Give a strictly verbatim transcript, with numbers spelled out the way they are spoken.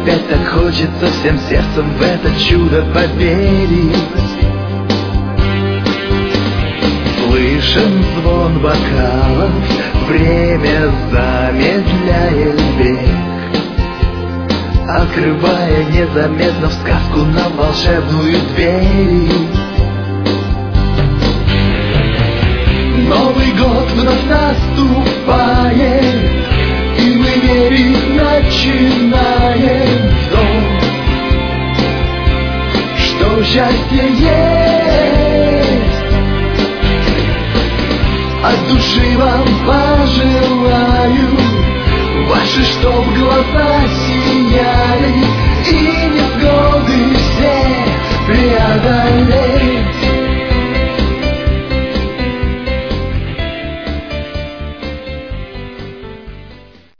опять так хочется всем сердцем в это чудо поверить. Слышен звон бокалов, время замедляет бег, открывая незаметно в сказку нам волшебную дверь. Новый год вновь наступает, и мы верить начинаем в то, что счастье есть. От души вам пожелаю, ваши чтоб глаза сияли и не сгорали.